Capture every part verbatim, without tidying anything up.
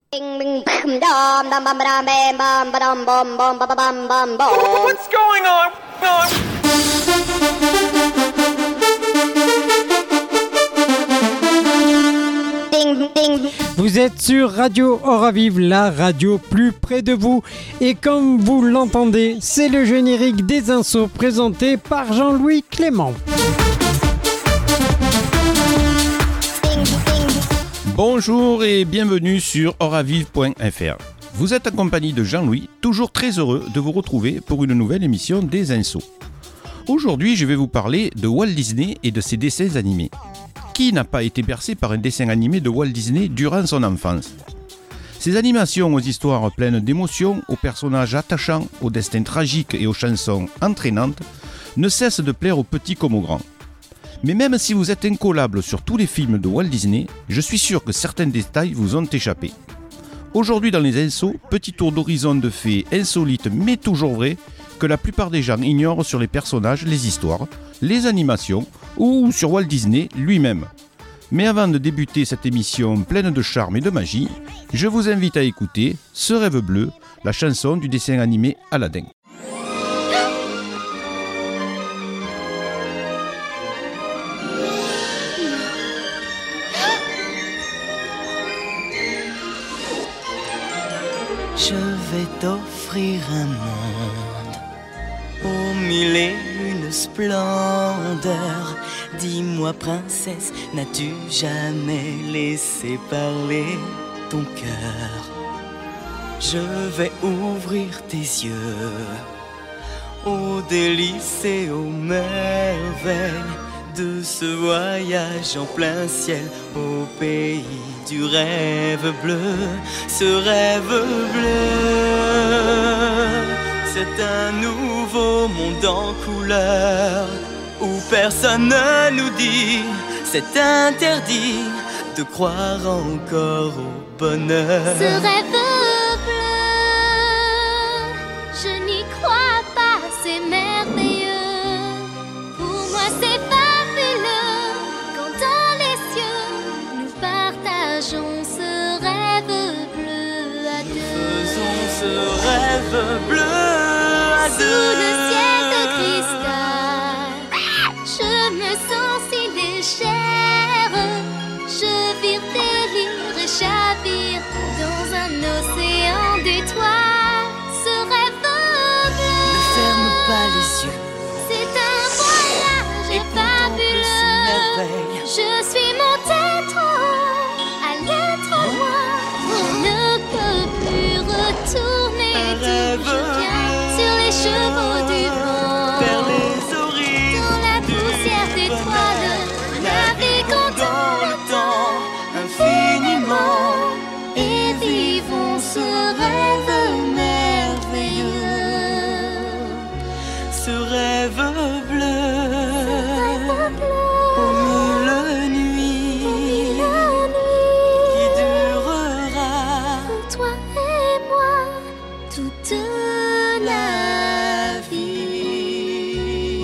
What's going on? Vous êtes sur Radio Oravive, la radio plus près de vous. Et comme vous l'entendez, c'est le générique des Insos présenté par Jean-Louis Clément. Bonjour et bienvenue sur oravive point f r. Vous êtes en compagnie de Jean-Louis, toujours très heureux de vous retrouver pour une nouvelle émission des Insos. Aujourd'hui, je vais vous parler de Walt Disney et de ses dessins animés. Qui n'a pas été bercé par un dessin animé de Walt Disney durant son enfance ? Ces animations aux histoires pleines d'émotions, aux personnages attachants, aux destins tragiques et aux chansons entraînantes ne cessent de plaire aux petits comme aux grands. Mais même si vous êtes incollable sur tous les films de Walt Disney, je suis sûr que certains détails vous ont échappé. Aujourd'hui dans les Insos, petit tour d'horizon de faits insolites mais toujours vrais que la plupart des gens ignorent sur les personnages, les histoires, les animations ou sur Walt Disney lui-même. Mais avant de débuter cette émission pleine de charme et de magie, je vous invite à écouter Ce rêve bleu, la chanson du dessin animé Aladdin. Je vais t'offrir un monde aux mille et une splendeurs. Dis-moi princesse, n'as-tu jamais laissé parler ton cœur ? Je vais ouvrir tes yeux aux délices et aux merveilles de ce voyage en plein ciel au pays du rêve bleu. Ce rêve bleu, c'est un nouveau monde en couleur où personne ne nous dit c'est interdit de croire encore au bonheur. Ce rêve bleu, je n'y crois pas, c'est merveilleux. Pour moi c'est fabuleux quand dans les cieux nous partageons ce rêve bleu à deux. Faisons ce rêve bleu à Sous deux. Sous le ciel de cristal, je me sens si légère. Je vire, délire et chavire dans un océan d'étoiles. Ce rêve bleu, Ne ferme pas les yeux c'est un voyage et contemple ces merveilles. Je suis montée trop haut, allée trop loin. On ne peut plus retourner. Un D'où rêve je viens sur les chevaux du vent, vers les horizons dans la du poussière d'étoiles, naviguons dans le temps infiniment et vivons ce rêve merveilleux. ce rêve bleu Rêve bleu, aux mille nuits la qui nuit, durera pour toi et moi toute la vie.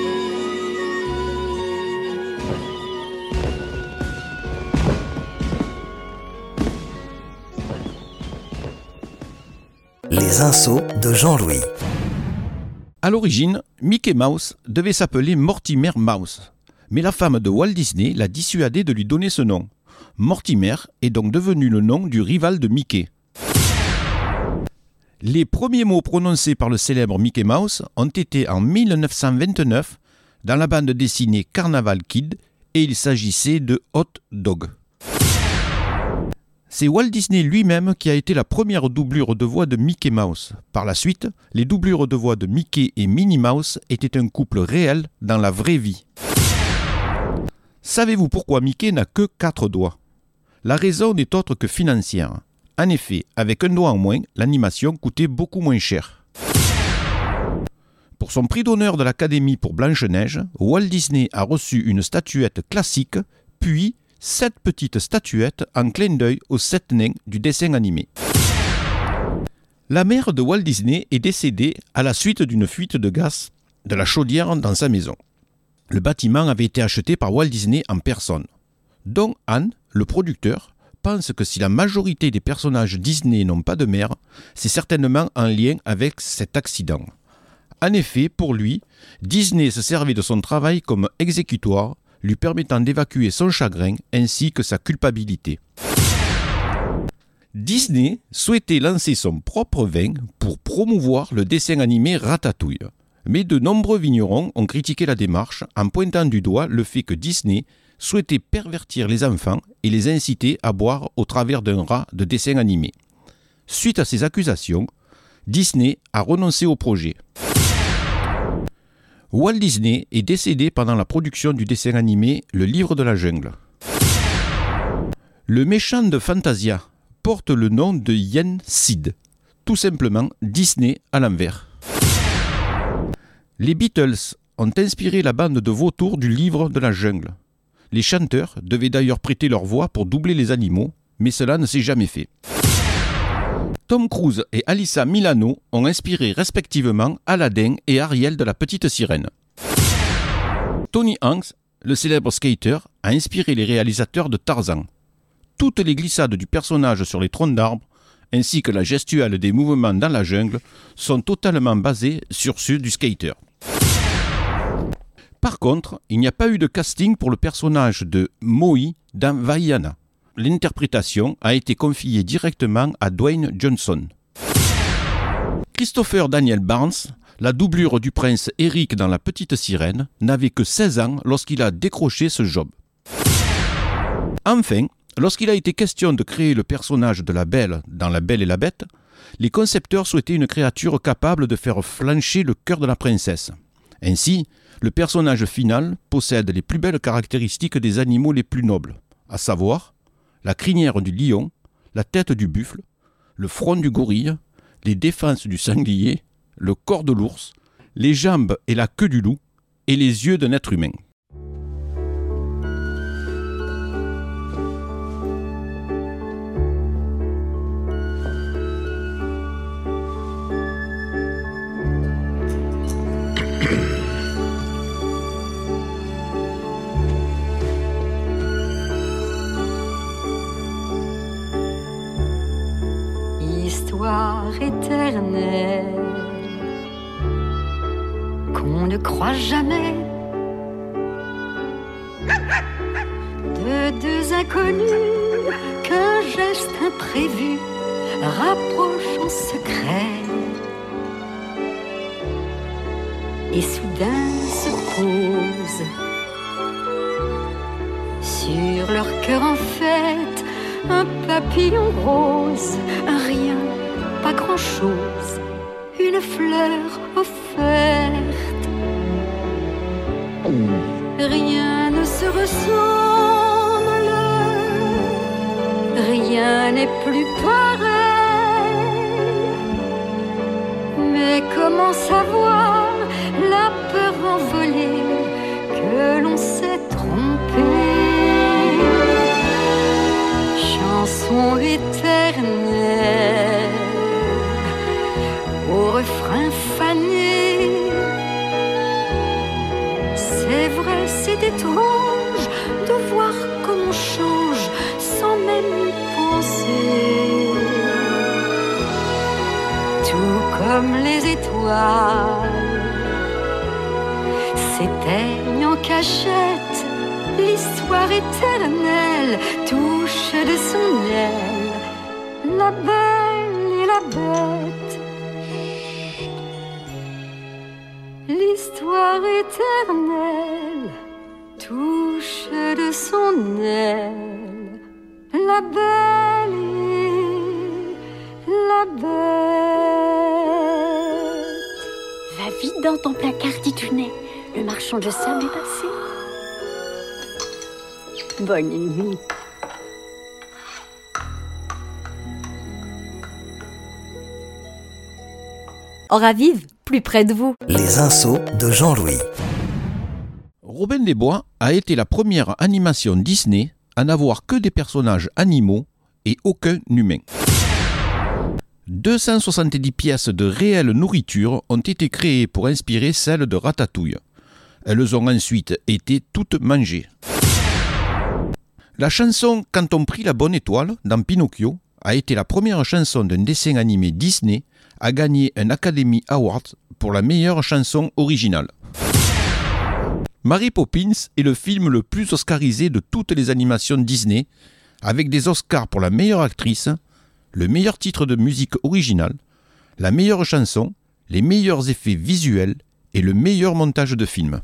Les Insos de Jean-Louis. À l'origine, Mickey Mouse devait s'appeler Mortimer Mouse. Mais la femme de Walt Disney l'a dissuadé de lui donner ce nom. Mortimer est donc devenu le nom du rival de Mickey. Les premiers mots prononcés par le célèbre Mickey Mouse ont été en mille neuf cent vingt-neuf dans la bande dessinée Carnaval Kid et il s'agissait de Hot Dog. C'est Walt Disney lui-même qui a été la première doublure de voix de Mickey Mouse. Par la suite, les doublures de voix de Mickey et Minnie Mouse étaient un couple réel dans la vraie vie. Savez-vous pourquoi Mickey n'a que quatre doigts ? La raison n'est autre que financière. En effet, avec un doigt en moins, l'animation coûtait beaucoup moins cher. Pour son prix d'honneur de l'Académie pour Blanche-Neige, Walt Disney a reçu une statuette classique, puis sept petites statuettes en clin d'œil aux sept nains du dessin animé. La mère de Walt Disney est décédée à la suite d'une fuite de gaz de la chaudière dans sa maison. Le bâtiment avait été acheté par Walt Disney en personne, dont Anne, le producteur, pense que si la majorité des personnages Disney n'ont pas de mère, c'est certainement en lien avec cet accident. En effet, pour lui, Disney se servait de son travail comme exécutoire, lui permettant d'évacuer son chagrin ainsi que sa culpabilité. Disney souhaitait lancer son propre vin pour promouvoir le dessin animé Ratatouille. Mais de nombreux vignerons ont critiqué la démarche en pointant du doigt le fait que Disney souhaitait pervertir les enfants et les inciter à boire au travers d'un rat de dessin animé. Suite à ces accusations, Disney a renoncé au projet. Walt Disney est décédé pendant la production du dessin animé Le Livre de la Jungle. Le méchant de Fantasia porte le nom de Yen Sid, tout simplement Disney à l'envers. Les Beatles ont inspiré la bande de vautours du Livre de la Jungle. Les chanteurs devaient d'ailleurs prêter leur voix pour doubler les animaux, mais cela ne s'est jamais fait. Tom Cruise et Alyssa Milano ont inspiré respectivement Aladdin et Ariel de la Petite Sirène. Tony Hanks, le célèbre skater, a inspiré les réalisateurs de Tarzan. Toutes les glissades du personnage sur les troncs d'arbres, ainsi que la gestuelle des mouvements dans la jungle, sont totalement basées sur ceux du skater. Par contre, il n'y a pas eu de casting pour le personnage de Maui dans Vaiana. L'interprétation a été confiée directement à Dwayne Johnson. Christopher Daniel Barnes, la doublure du prince Eric dans La Petite Sirène, n'avait que seize ans lorsqu'il a décroché ce job. Enfin, lorsqu'il a été question de créer le personnage de la Belle dans La Belle et la Bête, les concepteurs souhaitaient une créature capable de faire flancher le cœur de la princesse. Ainsi, le personnage final possède les plus belles caractéristiques des animaux les plus nobles, à savoir la crinière du lion, la tête du buffle, le front du gorille, les défenses du sanglier, le corps de l'ours, les jambes et la queue du loup, et les yeux d'un être humain. Histoire éternelle qu'on ne croit jamais, de deux inconnus qu'un geste imprévu rapproche en secret, et soudain se pose sur leur cœur en fête un papillon rose, un rien, pas grand-chose, une fleur offerte. Rien ne se ressemble, rien n'est plus pareil. Mais comment savoir la peur envolée que l'on s'est trompé? Chanson éternelle au refrain fané. C'est vrai, c'est étrange de voir comme on change sans même y penser. Tout comme les étoiles s'éteignent en cachette, l'histoire éternelle touche de son aile la belle et la bête. L'histoire éternelle touche de son aile la belle et la bête. Va vite dans ton placard, dit Tunet. Le marchand de sable est passé. Bonne nuit. Hora Vive, plus près de vous. Les Insos de Jean-Louis. Robin des Bois a été la première animation Disney à n'avoir que des personnages animaux et aucun humain. deux cent soixante-dix pièces de réelle nourriture ont été créées pour inspirer celles de Ratatouille. Elles ont ensuite été toutes mangées. La chanson « Quand on prit la bonne étoile » dans Pinocchio a été la première chanson d'un dessin animé Disney à gagner un Academy Award pour la meilleure chanson originale. Mary Poppins est le film le plus oscarisé de toutes les animations Disney, avec des Oscars pour la meilleure actrice, le meilleur titre de musique originale, la meilleure chanson, les meilleurs effets visuels et le meilleur montage de film.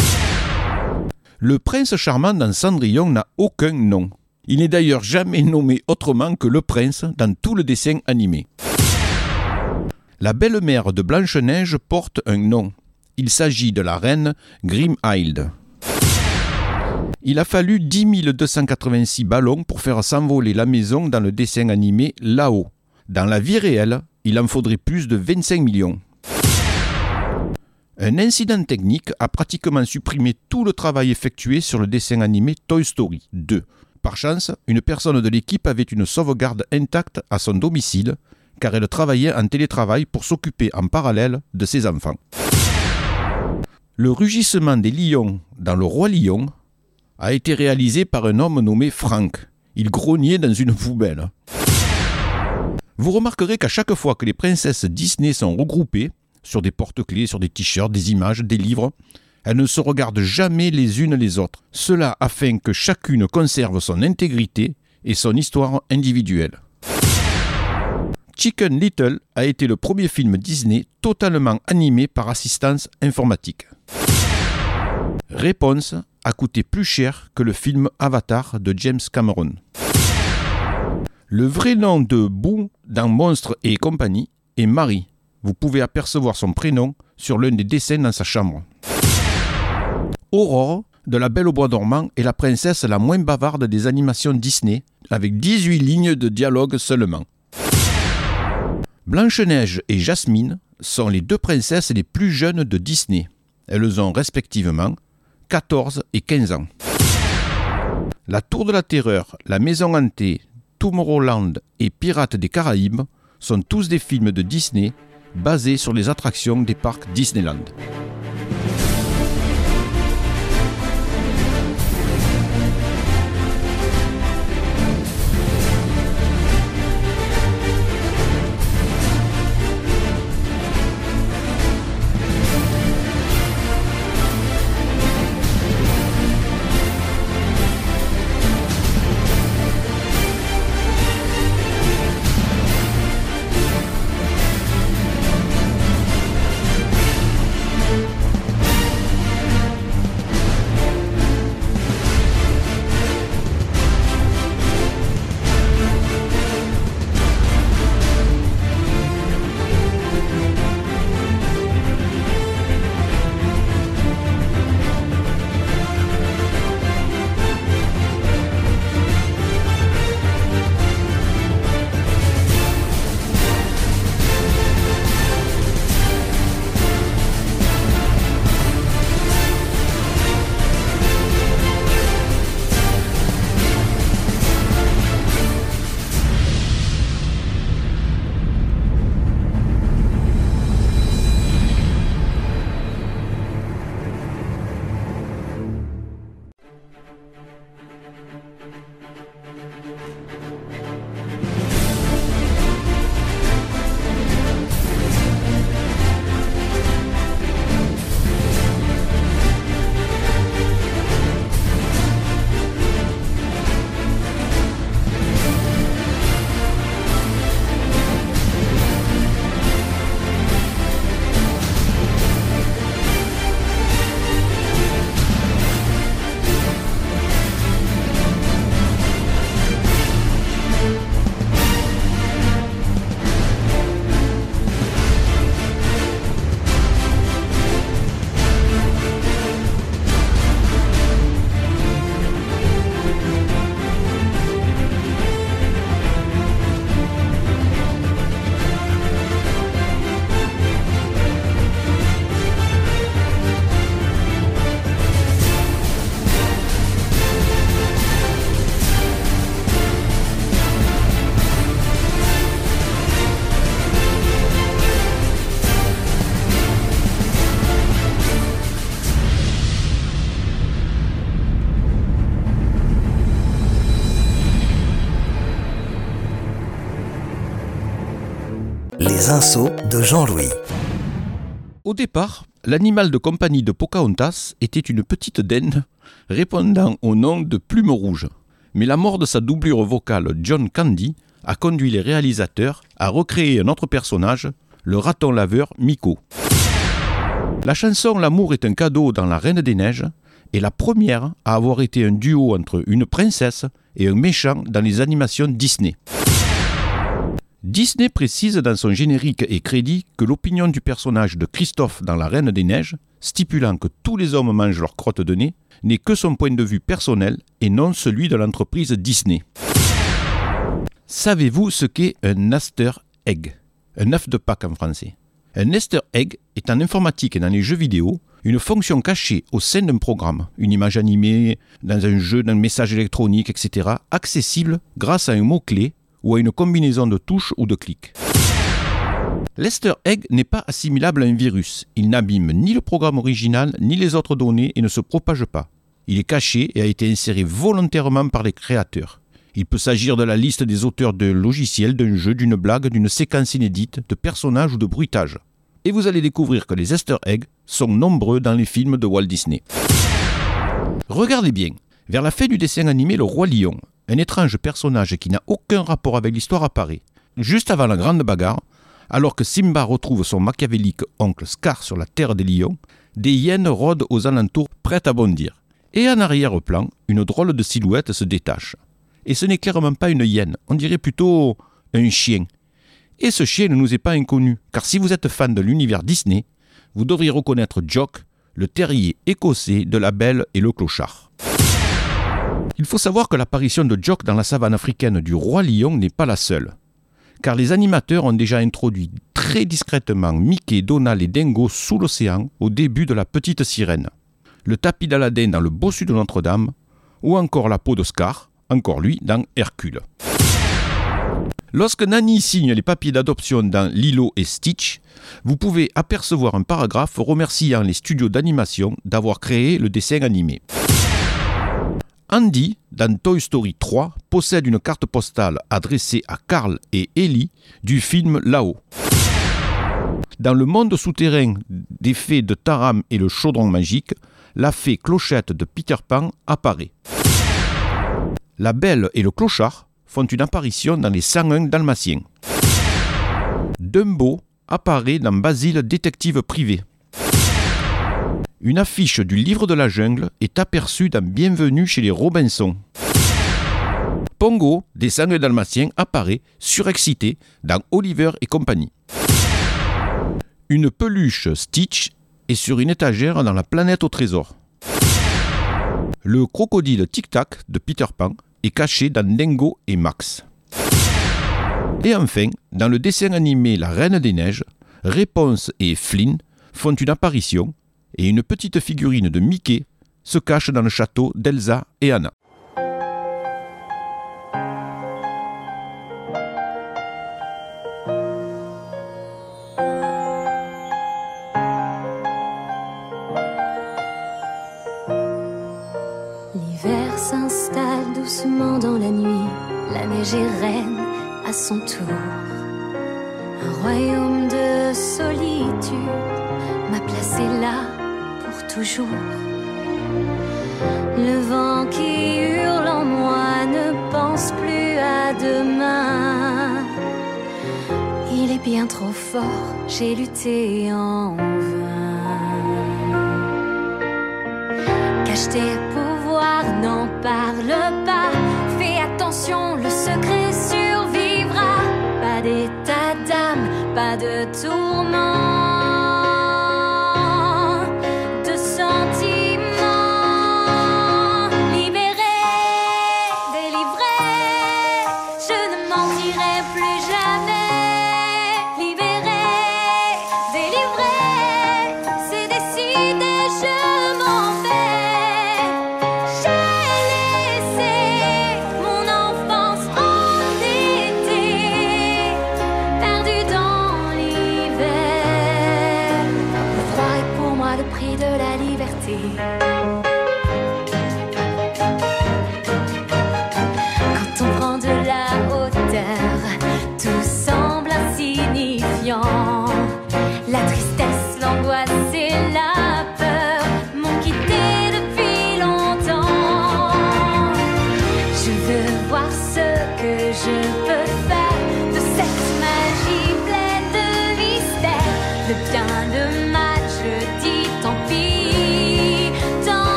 Le prince charmant dans Cendrillon n'a aucun nom. Il n'est d'ailleurs jamais nommé autrement que le prince dans tout le dessin animé. La belle-mère de Blanche-Neige porte un nom. Il s'agit de la reine Grimhilde. Il a fallu dix mille deux cent quatre-vingt-six ballons pour faire s'envoler la maison dans le dessin animé Là-haut. Dans la vie réelle, il en faudrait plus de vingt-cinq millions. Un incident technique a pratiquement supprimé tout le travail effectué sur le dessin animé Toy Story deux. Par chance, une personne de l'équipe avait une sauvegarde intacte à son domicile, car elle travaillait en télétravail pour s'occuper en parallèle de ses enfants. Le rugissement des lions dans Le Roi Lion a été réalisé par un homme nommé Frank. Il grognait dans une poubelle. Vous remarquerez qu'à chaque fois que les princesses Disney sont regroupées, sur des porte-clés, sur des t-shirts, des images, des livres, elles ne se regardent jamais les unes les autres. Cela afin que chacune conserve son intégrité et son histoire individuelle. Chicken Little a été le premier film Disney totalement animé par assistance informatique. Réponse a coûté plus cher que le film Avatar de James Cameron. Le vrai nom de Boo dans Monstres et compagnie est Marie. Vous pouvez apercevoir son prénom sur l'un des dessins dans sa chambre. Aurore, de La Belle au Bois dormant, est la princesse la moins bavarde des animations Disney, avec dix-huit lignes de dialogue seulement. Blanche-Neige et Jasmine sont les deux princesses les plus jeunes de Disney. Elles ont respectivement quatorze et quinze ans. La Tour de la Terreur, La Maison hantée, Tomorrowland et Pirates des Caraïbes sont tous des films de Disney basés sur les attractions des parcs Disneyland. Les insos de Jean-Louis. Au départ, l'animal de compagnie de Pocahontas était une petite dinde répondant au nom de Plume Rouge. Mais la mort de sa doublure vocale John Candy a conduit les réalisateurs à recréer un autre personnage, le raton laveur Miko. La chanson L'amour est un cadeau dans La Reine des Neiges est la première à avoir été un duo entre une princesse et un méchant dans les animations Disney. Disney précise dans son générique et crédit que l'opinion du personnage de Christophe dans La Reine des Neiges, stipulant que tous les hommes mangent leur crotte de nez, n'est que son point de vue personnel et non celui de l'entreprise Disney. Savez-vous ce qu'est un Easter egg ? Un œuf de Pâques en français. Un Easter egg est en informatique et dans les jeux vidéo une fonction cachée au sein d'un programme, une image animée, dans un jeu, dans un message électronique, et cetera, accessible grâce à un mot-clé ou à une combinaison de touches ou de clics. L'Easter egg n'est pas assimilable à un virus. Il n'abîme ni le programme original ni les autres données et ne se propage pas. Il est caché et a été inséré volontairement par les créateurs. Il peut s'agir de la liste des auteurs de logiciels, d'un jeu, d'une blague, d'une séquence inédite, de personnages ou de bruitage. Et vous allez découvrir que les Easter eggs sont nombreux dans les films de Walt Disney. Regardez bien, vers la fin du dessin animé Le Roi Lion, un étrange personnage qui n'a aucun rapport avec l'histoire apparaît. Juste avant la grande bagarre, alors que Simba retrouve son machiavélique oncle Scar sur la terre des lions, des hyènes rôdent aux alentours prêtes à bondir. Et en arrière-plan, une drôle de silhouette se détache. Et ce n'est clairement pas une hyène, on dirait plutôt un chien. Et ce chien ne nous est pas inconnu, car si vous êtes fan de l'univers Disney, vous devriez reconnaître Jock, le terrier écossais de La Belle et le Clochard. Il faut savoir que l'apparition de Jock dans la savane africaine du Roi Lion n'est pas la seule, car les animateurs ont déjà introduit très discrètement Mickey, Donald et Dingo sous l'océan au début de La Petite Sirène, le tapis d'Aladin dans Le Bossu de Notre-Dame, ou encore la peau de Scar, encore lui, dans Hercule. Lorsque Nani signe les papiers d'adoption dans Lilo et Stitch, vous pouvez apercevoir un paragraphe remerciant les studios d'animation d'avoir créé le dessin animé. Andy, dans Toy Story trois, possède une carte postale adressée à Carl et Ellie du film Là-haut. Dans le monde souterrain des fées de Taram et le chaudron magique, la fée Clochette de Peter Pan apparaît. La Belle et le Clochard font une apparition dans les cent un Dalmatiens. Dumbo apparaît dans Basile détective privé. Une affiche du livre de la jungle est aperçue dans Bienvenue chez les Robinson. Pongo, des cent un Dalmatiens, apparaît, surexcité, dans Oliver et compagnie. Une peluche Stitch est sur une étagère dans La Planète au Trésor. Le crocodile Tic Tac de Peter Pan est caché dans Dingo et Max. Et enfin, dans le dessin animé La Reine des Neiges, Réponse et Flynn font une apparition et une petite figurine de Mickey se cache dans le château d'Elsa et Anna. L'hiver s'installe doucement dans la nuit, la neige est reine à son tour. Un royaume de solitude m'a placé là pour toujours. Le vent qui hurle en moi ne pense plus à demain. Il est bien trop fort, j'ai lutté en vain. Cache tes pouvoirs, n'en parle pas. Fais attention, le secret survivra. Pas d'état d'âme, pas de tourment. Perdu dans l'hiver.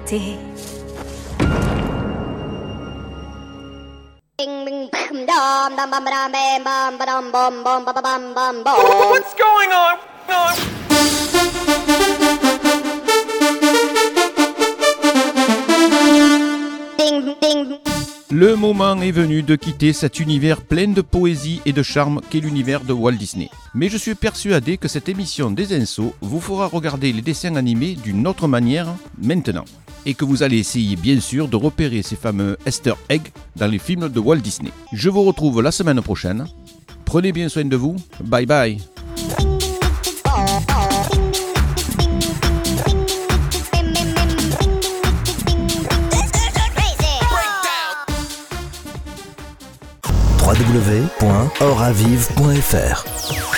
t'arrêter. What's going on? Le moment est venu de quitter cet univers plein de poésie et de charme qu'est l'univers de Walt Disney. Mais je suis persuadé que cette émission des Insos vous fera regarder les dessins animés d'une autre manière maintenant. Et que vous allez essayer bien sûr de repérer ces fameux Easter eggs dans les films de Walt Disney. Je vous retrouve la semaine prochaine. Prenez bien soin de vous. Bye bye. w w w point oravive point f r